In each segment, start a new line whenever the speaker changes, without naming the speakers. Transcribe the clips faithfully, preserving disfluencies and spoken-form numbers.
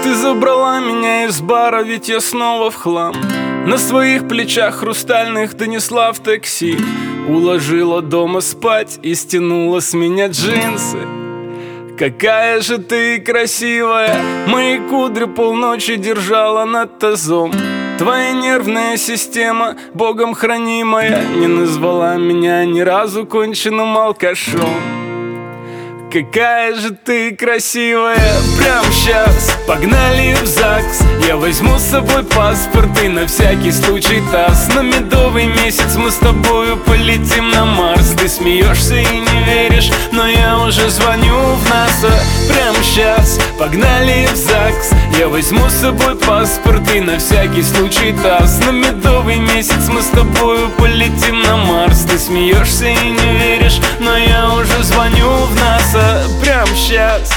Ты забрала меня из бара, ведь я снова в хлам. На своих плечах хрустальных донесла в такси. Уложила дома спать и стянула с меня джинсы. Какая же ты красивая, мои кудри полночи держала над тазом. Твоя нервная система, богом хранимая, не назвала меня ни разу конченным алкашом. Какая же ты красивая, прям сейчас погнали в ЗАГС. Я возьму с собой паспорт и на всякий случай таз. На медовый месяц мы с тобою полетим на Марс. Ты смеешься и не веришь, но я уже звоню в НАСА. Прям сейчас погнали в ЗАГС. Я возьму с собой паспорт и на всякий случай таз. На медовый месяц мы с тобою полетим на Марс. Ты смеешься и не веришь, но я уже звоню в НАСА. Прям сейчас.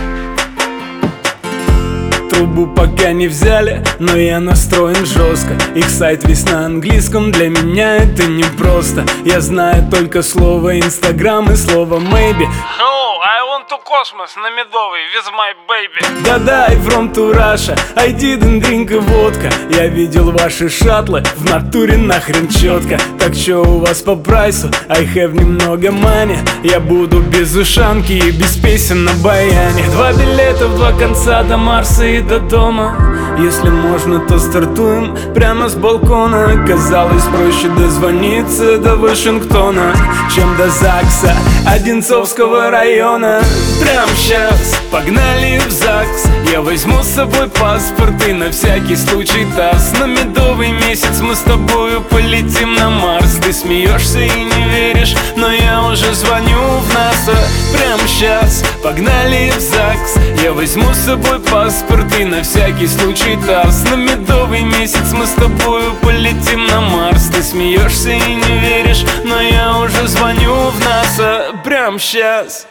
Трубу пока не взяли, но я настроен жестко. Их сайт весь на английском, для меня это непросто. Я знаю только слово Инстаграм и слово maybe.
Hello, I want to Cosmos на медовый with my baby.
Да-да, I from to Russia, I didn't drink и водка. Я видел ваши шаттлы, в натуре нахрен четко. Так чё у вас по прайсу? I have немного money. Я буду без ушанки и без песен на баяне. Два билета в два конца до Марса и до дома. Если можно, то стартуем прямо с балкона. Казалось проще дозвониться до Вашингтона, чем до ЗАГСа Одинцовского района. Прям сейчас погнали в ЗАГС. Я возьму с собой паспорт и на всякий случай таз. На медовый месяц мы с тобою полетим на Марс. Ты смеешься и не веришь, но я уже звоню в НАСА. Прям сейчас погнали в ЗАГС. Я возьму с собой паспорт и на всякий случай таз. На медовый месяц мы с тобою полетим на Марс. Ты смеешься и не веришь, но я уже звоню в НАСА. Прям сейчас.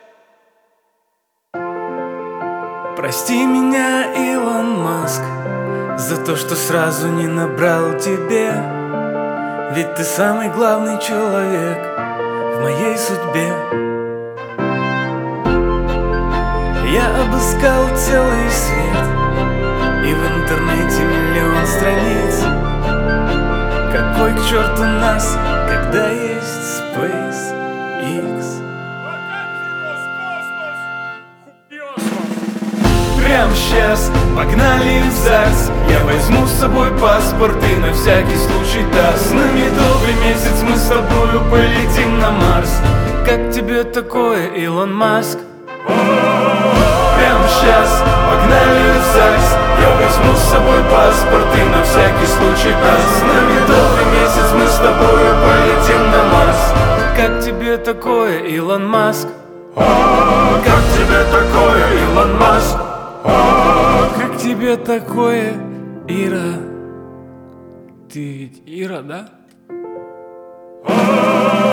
Прости меня, Илон Маск, за то, что сразу не набрал тебе. Ведь ты самый главный человек в моей судьбе. Я обыскал целый свет, и в интернете миллион страниц. Какой к черту нас, когда есть SpaceX? Прям сейчас погнали в ЗАГС. Я возьму с собой паспорт и на всякий случай таз. На медовый месяц мы с тобою полетим на Марс. Как тебе такое, Илон Маск? Прям сейчас погнали в ЗАГС. Я возьму с собой паспорт и на всякий случай таз. На медовый месяц мы с тобою полетим на Марс. Как тебе такое, Илон Маск? Как тебе такое, Илон Маск? Как тебе такое, Ира? Ты ведь Ира, да?